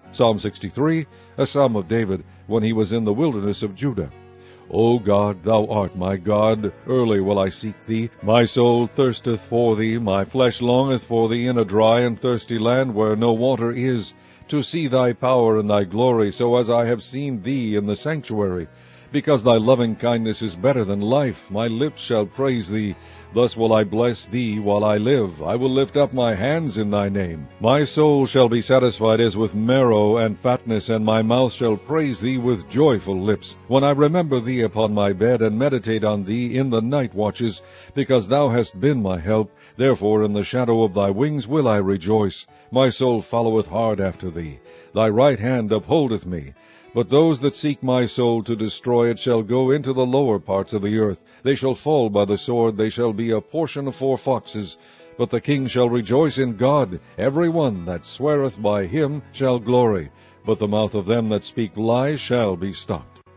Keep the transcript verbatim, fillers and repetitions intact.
Psalm sixty-three, a psalm of David when he was in the wilderness of Judah. O God, thou art my God, early will I seek thee. My soul thirsteth for thee, my flesh longeth for thee in a dry and thirsty land where no water is, to see thy power and thy glory, so as I have seen thee in the sanctuary. Because thy loving kindness is better than life, my lips shall praise thee. Thus will I bless thee while I live. I will lift up my hands in thy name. My soul shall be satisfied as with marrow and fatness, and my mouth shall praise thee with joyful lips. When I remember thee upon my bed, and meditate on thee in the night watches, because thou hast been my help, therefore in the shadow of thy wings will I rejoice. My soul followeth hard after thee. Thy right hand upholdeth me. But those that seek my soul to destroy it shall go into the lower parts of the earth. They shall fall by the sword, they shall be a portion for foxes. But the king shall rejoice in God. Every one that sweareth by him shall glory. But the mouth of them that speak lies shall be stopped.